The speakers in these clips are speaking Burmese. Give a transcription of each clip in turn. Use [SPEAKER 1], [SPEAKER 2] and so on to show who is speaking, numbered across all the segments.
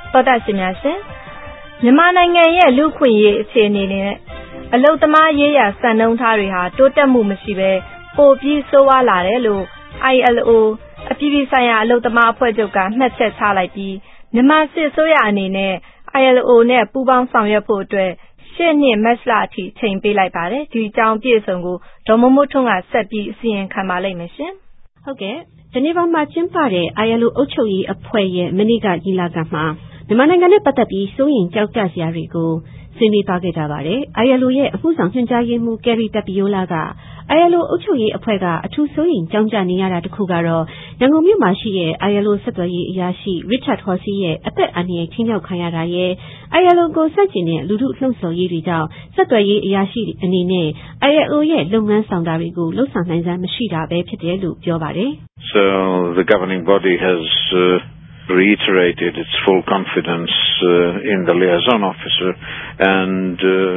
[SPEAKER 1] တော်တာရှင်များရှင်မြန်မာနိုင်ငံရဲ့လူခွင့်ရေးအခြေအနေနဲ့အလုတ်သမားရေးရာစံနှုန်းထားတွေဟာတိုးတက်မှုမရှိဘဲပိုပြီးဆိုးဝါးလာတယ်လို့ ILO အပြည်ပြည်ဆိုင်ရာအလုတ်သမားအဖွဲ့ချုပ်ကမှတ်ချက်ချလိုက်ပြီးမြန်မာစစ်အစိုးရအနေနဲ့ ILO နဲ့ပူးပေါင်းဆောင်ရွက်ဖို့အတွက်ရှေ့နှစ်မတ်လအထိချိန်ပေးလိုက်ပါတယ်ဒီအကြောင်းပြည့်စုံကိုဒေါ်မိုးမိုးထွန်းကဆက်ပြီးအစီရင်ခံပါလိမ့်မယ်ရှင်
[SPEAKER 2] ဟုတ်ကဲ့ဂျနီဗာမှာကျင်းပတဲ့ ILO အုပ်ချုပ်ရေးအဖွဲ့ရဲ့မနေ့ကညီလာခံမှာမြန်မာနိုင်ငံနဲ့ပတ်သက်ပြီးစိုးရိမ်ကြောက်ကြစရာတွေကိုဆွေးနွေးသွားခဲ့ကြပါတယ်။ ILO ရဲ့အမှုဆောင်ညွှန်ကြားရေးမှူးကယ်ရီတပ်ပီယိုလာက ILO အုပ်ချုပ်ရေးအဖွဲ့ကအထူးစိုးရိမ်ကြောက်ကြနေရတာတစ်ခုကတော့ရန်ကုန်မြို့မှာရှိတဲ့ ILO ဆက်သွယ်ရေးအရာရှိ Richard Horsey ရဲ့အသက်အန္တရာယ်ထိန်းချုပ်ခံရတာရဲ့ ILO ကိုဆန့်ကျင်တဲ့လူထုလှုံ့ဆော်ရေးတွေကြောင့်ဆက်သွယ်ရေးအရာရှိအနေနဲ့ ILO ရဲ့လုပ်ငန်းဆောင်တာတွေကိုလှုပ်ဆောင်နိုင်စွမ်းမရှိတာပဲဖြစ်တယ်လို့ပြောပါတယ်။
[SPEAKER 3] So the governing body has reiterated its full confidence in the liaison officer and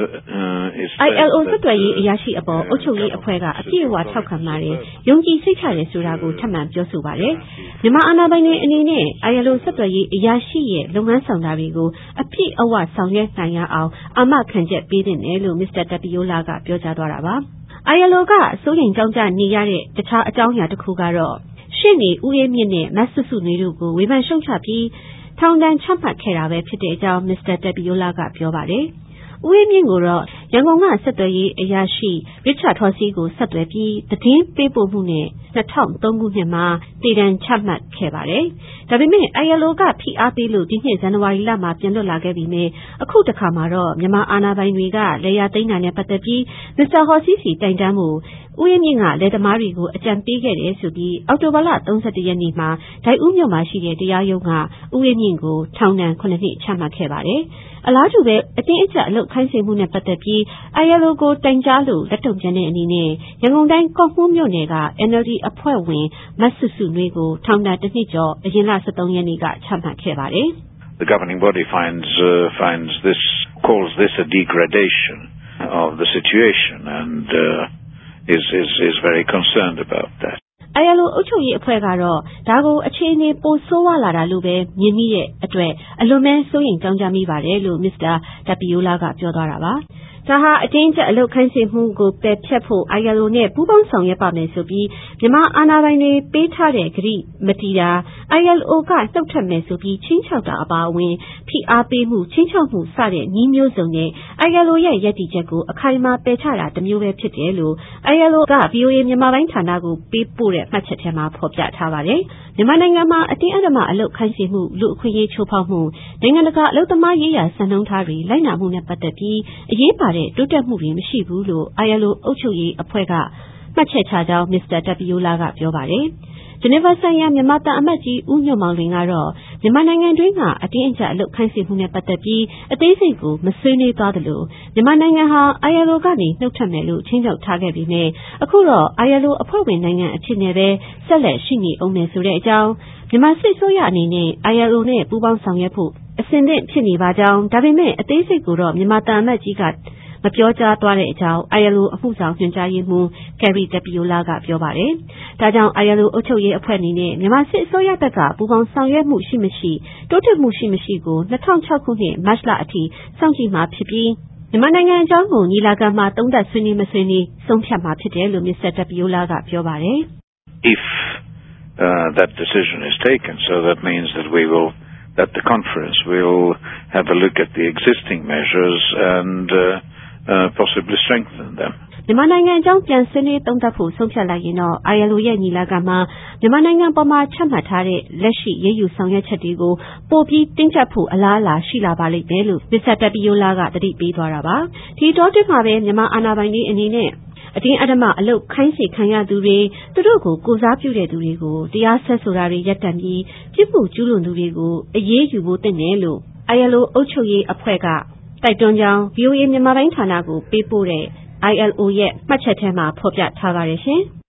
[SPEAKER 2] ILO ဆက်သွယ်ရေးအရာရှိအပေါ်အုပ်ချုပ်ရေးအဖွဲ့ကအပြည့်အဝထောက်ခံပါတယ်။ယုံကြည်စိတ်ချတယ်ဆိုတာကိုထပ်မံပြောဆိုပါတယ်။မြန်မာအာဏာပိုင်တွေအနေနဲ့ ILO ဆက်သွယ်ရေးအရာရှိရဲ့လုပ်ငန်းဆောင်တာတွေကိုအပြည့်အဝဆောင်ရွက်နိုင်ရအောင်အာမခံချက်ပေးသင့်တယ်လို့ Mr. Tapiola ကပြောကြားသွားတာပါ။ ILO ကစိုးရိမ်ကြောက်ကြနေရတဲ့တခြားအကြောင်းအရာတစ်ခုကတော့ရှေ့နေဦးအေးမြင့်နဲ့မဆုစုနွေတို့ကိုဝေဖန်ရှုံချပြီးထောင်ဒဏ်ချမှတ်ခဲ့တာပဲဖြစ်တဲ့အကြောင်း Mr. Tapiola ကပြောပါတယ်။ဦးအေးမြင့်ကိုတော့ရန်ကုန်ကဆက်သွယ်ရေးအရာရှိ Richard Horsey ကိုဆက်သွယ်ပြီးသတင်းပေးပို့မှုနဲ့2003ခုနှစ်မှာတည်တံချမှတ်ခဲ့ပါတယ်။ဒါပေမဲ့ ILO ကဖိအားပေးလို့ဒီနှစ်ဇန်နဝါရီလမှာပြန်လွတ်လာခဲ့ပြီးမြဲအခုတစ်ခါမှာတော့မြန်မာအာဏာပိုင်တွေကလေယာသိမ်းတာနဲ့ပတ်သက်ပြီး Mr. Horsey စီတိုင်တန်းမှုဦးအေးမြင့်ကလယ်သမားတွေကိုအကြံပေးခဲ့တယ်ဆိုပြီးအောက်တိုဘာလ31ရက်နေ့မှာဒိုက်ဦးမြို့မှာရှိတဲ့တရားရုံးကဦးအေးမြင့်ကိုထောင်ဒဏ်9နှစ်ချမှတ်ခဲ့ပါတယ်။အလားတူပဲအတင်းအကျပ်အလုပ်ခိုင်းစေမှုနဲ့ပတ်သက်ပြီး ILO ကိုတိုင်ကြားလို့လက်တုံ့ပြန်တဲ့အနေနဲ့ရန်ကုန်တိုင်းကော့မှူးမြို့နယ်က NLD အဖွဲ့ဝင်မဆုစုနွေကိုထောင်ဒဏ်1နှစ်ကျော်အရင်လ23ရက်နေ့ကချမှတ်ခဲ့ပါတယ်။
[SPEAKER 3] The governing body calls this a degradation of the situation and is very concerned about that.
[SPEAKER 2] ILO အုပ်ချုပ်ရေးအဖွဲ့ကတော့ဒါကိုအခြေအနေပိုဆိုးဝါးလာတာလို့ပဲမြင်မိတဲ့အတွက်အလွန်ပဲစိုးရိမ်ကြောင်းကြမိပါတယ်လို့ Mr. Tapiola ကပြောသွားတာပါ။ဒါဟာအတင်းကျပ်အလုပ်ခိုင်းစေမှုကိုပယ်ဖျက်ဖို့ ILO နဲ့ပူးပေါင်းဆောင်ရွက်ပါမယ်ဆိုပြီးမြန်မာအာဏာပိုင်တွေပေးထားတဲ့ကတိမတည်တာ ILO ကနှုတ်ထွက်မယ်ဆိုပြီးချင်းချောက်တာအပါအဝင်ဖိအားပေးမှုချင်းချောက်မှုစတဲ့နည်းမျိုးစုံနဲ့ ILO ရဲ့ရည်တည်ချက်ကိုအခိုင်အမာပယ်ချတာတစ်မျိုးပဲဖြစ်တယ်လို့ ILO က VOA မြန်မာပိုင်းဌာနကိုပေးပို့တဲ့မှတ်ချက်ထဲမှာဖော်ပြထားပါတယ်။မြန်မာနိုင်ငံမှာအတင်းအဓမ္မအလုပ်ခိုင်းစေမှုလူအခွင့်အရေးချိုးဖောက်မှုနိုင်ငံတကာအလုပ်သမားရေးရာစံနှုန်းထားတွေလိုက်နာမှုနဲ့ပတ်သက်ပြီးအရေးပါတဲ့တိုးတက်မှုတွေမရှိဘူးလို့ ILO အုပ်ချုပ်ရေးအဖွဲ့ကမှတ်ချက်ချကြောင်း Mr. Tapiola ကပြောပါတယ်။ဂျနီဗာဆိုင်ရာမြန်မာတန်အမတ်ကြီးဦးညွန့်မောင်လွင်ကတော့မြန်မာနိုင်ငံတွင်းကအတင်းအကျပ်အလုပ်ခိုင်းစေမှုနဲ့ပတ်သက်ပြီးအသေးစိတ်ကိုမဆွေးနွေးသွားသလိုမြန်မာနိုင်ငံဟာ ILO ကနေနှုတ်ထွက်မယ်လို့ချင်းချောက်ထားခဲ့ပြီးမြဲအခုတော့ ILO အဖွဲ့ဝင်နိုင်ငံအဖြစ်နဲ့ပဲဆက်လက်ရှိနေအောင်မယ်ဆိုတဲ့အကြောင်းမြန်မာစစ်ဆိုးရအနေနဲ့ ILO နဲ့ပူးပေါင်းဆောင်ရွက်ဖို့အစဉ်သင့်ဖြစ်နေပါကြောင်းဒါပေမဲ့အသေးစိတ်ကိုတော့မြန်မာတန်အမတ်ကြီးကမပြောကြားသွားတဲ့အကြောင်း ILO အမှုဆောင်ညွှန်ကြားရေးမှူးကယ်ရီတပ်ပီယိုလာကပြောပါတယ်။ဒါကြောင့် ILO အုပ်ချုပ်ရေးအဖွဲ့အနေနဲ့မြန်မာစစ်အစိုးရဘက်ကပူးပေါင်းဆောင်ရွက်မှုရှိမရှိတိုးတက်မှုရှိမရှိကို2006ခုနှစ်မတ်လအထိစောင့်ကြည့်မှာဖြစ်ပြီးမြန်မာနိုင်ငံအကြောင်းကိုညီလာခံမှာသုံးသပ်ဆွေးနွေးမဆွေးနွေးဆုံးဖြတ်မှာဖြစ်တယ်လို့ Mr. Tapiola ကပြောပါတယ်
[SPEAKER 3] ။ If that decision is taken, so that means that the conference will have a look at the existing measures and possibly strengthen them.
[SPEAKER 2] မြန်မာနိုင်ငံအကြောင်းပြန်ဆွေးနွေးသုံးသပ်ဖို့ဆုံးဖြတ်လိုက်ရင်တော့ ILO ရဲ့ညီလာခံမှာမြန်မာနိုင်ငံပေါ်မှာချမှတ်ထားတဲ့လက်ရှိရည်ယူဆောင်ရွက်ချက်တွေကိုပိုပြီးတင်းကျပ်ဖို့အလားအလာရှိလာပါလိမ့်မယ်လို့ Mr. Tapiola ကသတိပေးသွားတာပါ။ဒီတော့တက်မှာပဲမြန်မာအာဏာပိုင်တွေအနေနဲ့အတင်းအဓမ္မအလုပ်ခိုင်းစေခံရသူတွေသူတို့ကိုစားပြုတဲ့သူတွေကိုတရားစွဲဆိုတာတွေရပ်တန့်ပြီးပြစ်မှုကျူးလွန်သူတွေကိုအရေးယူဖို့တင်တယ်လို့ ILO အုပ်ချုပ်ရေးအဖွဲ့ကတိုက်တွန်းကြောင်း VOA မြန်မာပိုင်းဌာနကိုပေးပို့တဲ့ILO ရဲ့မှတ်ချက်ထဲမှာဖော်ပြထားပါတယ်ရှင်။